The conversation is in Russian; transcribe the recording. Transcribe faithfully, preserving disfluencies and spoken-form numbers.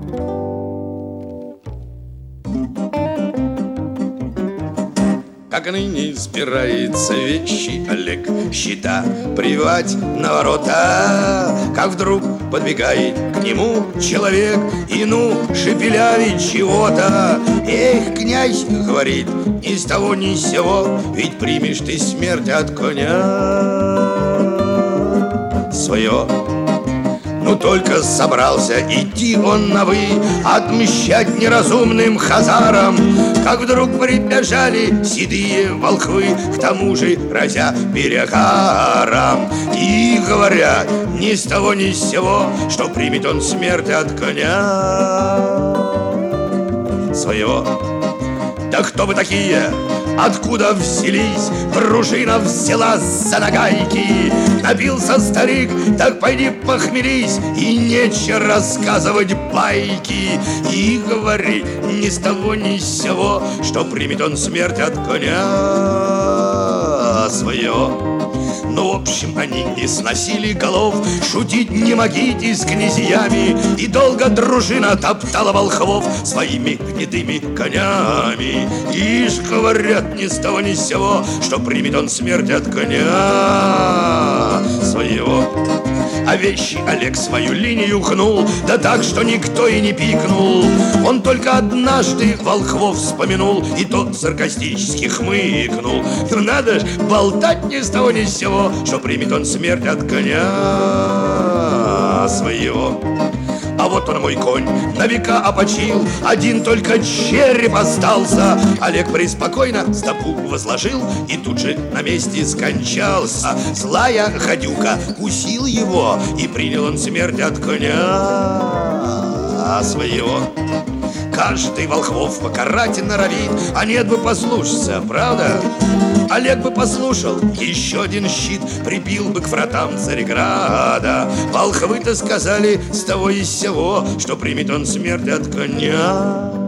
Как ныне избирается вещи Олег, счета прививать на ворота. Как вдруг подбегает к нему человек и ну шепелявит чего-то. Эх, князь, говорит, ни с того ни с сего, ведь примешь ты смерть от коня свое. Ну только собрался идти он на «вы», отмщать неразумным хазарам, как вдруг прибежали седые волхвы, к тому же разя перегаром. И говорят, ни с того ни с сего, что примет он смерть от коня своего. Да кто вы такие? Откуда взялись? Дружина взяла за нагайки. Напился старик, так пойди похмелись, и нечего рассказывать байки. И говорит, ни с того ни с сего, что примет он смерть от коня своего. Ну, в общем, они не сносили голов, шутить не могите с князьями, и долго дружина топтала волхвов своими гнедыми конями. Ишь, говорят, ни с того ни с сего, что примет он смерть от коня своего. А вещи Олег свою линию гнул, да так, что никто и не пикнул. Он только однажды волхвов вспомянул, и тот саркастически хмыкнул. Ну надо ж болтать ни с того ни с сего, что примет он смерть от коня своего. А вот он, мой конь, на века опочил, один только череп остался. Олег преспокойно стопу возложил и тут же на месте скончался. Злая гадюка кусил его, и принял он смерть от коня своего. Каждый волхвов покарать норовит, а нет бы послушаться, правда? Олег бы послушал, еще один щит прибил бы к вратам Цареграда. Волхвы-то сказали с того и с сего, что примет он смерть от коня